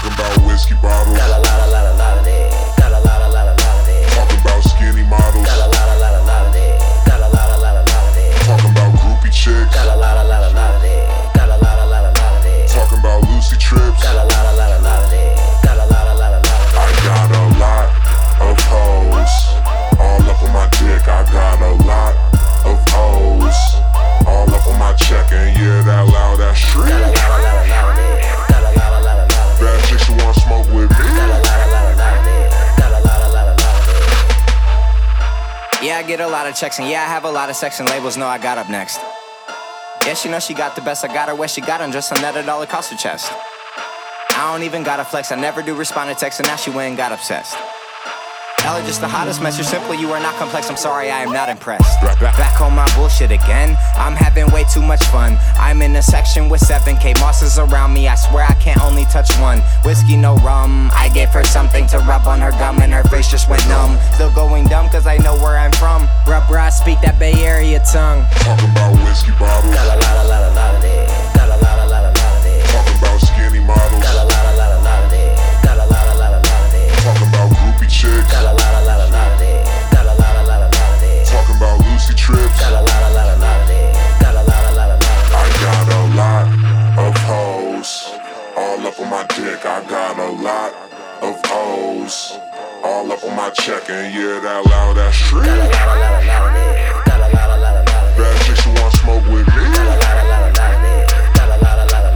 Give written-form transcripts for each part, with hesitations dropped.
Talking about whiskey bottles. Got a lot of that. Got a lot of that. Talking about skinny models. Got a lot of that. Got a lot of that. Talking about groupie chicks. Got a lot of that. Got a lot of that. Talking about Lucy trips. Got a lot of that. Got a lot of that. I got a lot of hoes all up on my dick. I got a lot of hoes all up on my check, and yeah, that loud, that shriek. Got a lot of that. Got a lot of that. Bad chicks who wanna smoke with me. Got a lot of that. Got a lot of that. Yeah, I get a lot of checks, and yeah, I have a lot of sex, and labels know I got up next. Yeah, she knows she got the best. I got her where she got them, just on that at all across her chest. I don't even gotta flex, I never do respond to text, and now she went and got obsessed. Ella just the hottest mess, you're simple, you are not complex, I'm sorry, I am not impressed. Back on my bullshit again, I'm having way too much fun. I'm in a section with 7K bosses around me, I swear I can't only touch one. Whiskey, no rum, I gave her something to rub on her gum, and her face just went numb. Still going dumb, cause I know where I'm from. Rubber, I speak that Bay Area tongue. Talking about whiskey bottles. Got a lot of that. Got a lot of that. Talking about skinny models. Got a lot of that. Got a lot of that. Talking about groupie chicks. Got a lot of that. Got a lot of that. Talking about Lucy trips. Got a lot of that. Got a lot of that. I got a lot of hoes all up on my dick. I got a lot of hoes all up on my check, and yeah, that loud, that shriek. Got a lot of that. Got a lot of that. Bad chicks who wanna smoke with me. Got a lot of that. Got a lot of that.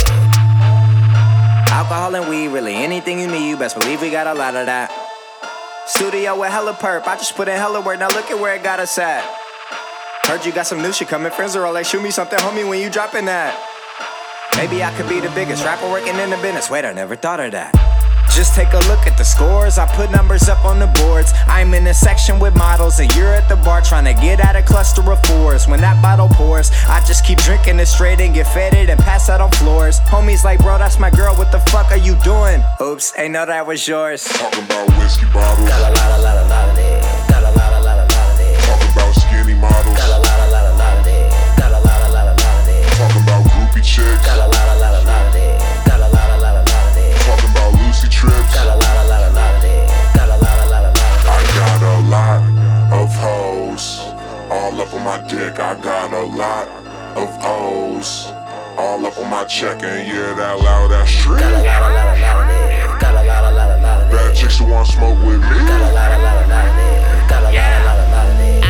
Alcohol and weed, really anything you need, you best believe we got a lot of that. Studio with hella perp, I just put in hella work, now look at where it got us at. Heard you got some new shit coming, friends are all like, shoot me something, homie, when you dropping that. Maybe I could be the biggest rapper working in the business, wait, I never thought of that. Just take a look at the scores, I put numbers up on the boards. I'm in a section with models, and you're at the bar trying to get at a cluster of fours. When that bottle pours, I just keep drinking it straight and get faded and pass out on floors. Homies like, bro, that's my girl, what the fuck are you doing? Oops, ain't know that was yours. Talking about whiskey bottles. Got a lot of that. Got a lot of that. Talking about skinny models. Got a lot of that. Got a lot of that. Talking about groupie chicks. Got a lot of that. Got a lot of that. Talking about Lucy trips. Got a lot of that. Got a lot of that. I got a lot of hoes all up on my dick. I got a lot of hoes all up on my check, and yeah, that loud, that shriek. Got a lot of that. Got a lot of that. Bad chicks who wanna smoke with me. Got a lot of that. Got a lot of that.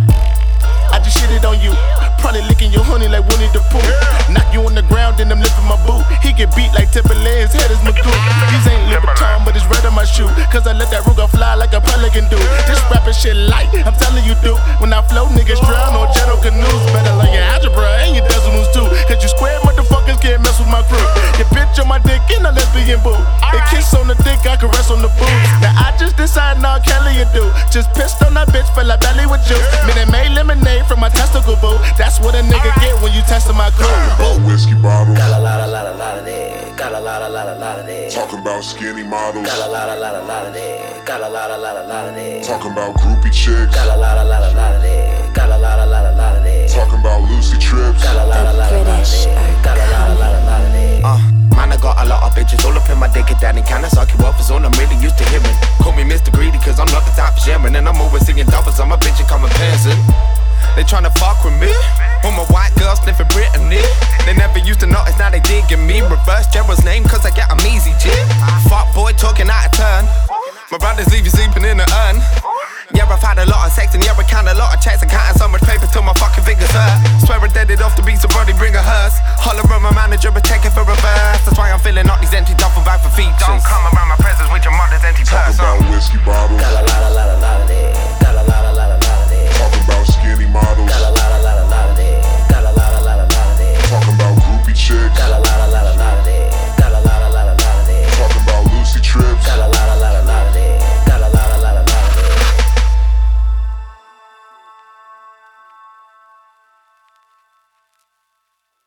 I just shitted on you. Probably licking your honey like Winnie the Pooh. Knock you on the ground, then I'm lifting my boot. He get beat like Timberland's head is Magoo. These ain't Louboutin, but it's red on my shoe. Cause I let that Ruger fly like a pelican do. This rapping shit light, I'm telling you, dude. When I float, niggas drown on jet canoes. Better learn your algebra and your decimals too. Cause you square motherfuckers can't mess with my crew. Your bitch on my dick and a lesbian boo. They kiss on the dick, I caress on the boobs. Now I just decided now Kelly and do. Just pissed on that bitch, fill her belly with juice. Minute made lemonade from my testicle boo. That's what a nigga get when you testing my crew. Talking about whiskey bottles. Got a lot of that. Got a lot of that. Talking about skinny models. Got a lot of that. Got a lot of that. Talking about groupie chicks. Got a lot of that. Got a lot of that. Talking about Lucy trips. Got a lot of that. Got a lot of that. Man, I got a lot of bitches all up in my dick and daddy kinda suck you up, is all I'm really used to hearing. Call me Mr. Greedy cause I'm not the type of sharing, and I'm always singing doubles, I'm a bitch and come in person. They tryna fuck with me, all my white girls sniffing Brittany. They never used to notice, now they digging me. Reverse Gerald's name cause I get 'em easy, G. Fuck boy talking out of turn. My brothers leave you sleeping in the urn. Yeah, I've had a lot of sex and yeah, I count a lot of checks. I'm counting so much paper till my fucking fingers hurt. Swear I dead it off the beat, somebody bring a hearse. Holler at my manager, but take it for reverse. That's why I'm filling up these empty duffel bag for features. Don't come around my presence with your mother's empty purse. Talking about whiskey bottles. Got a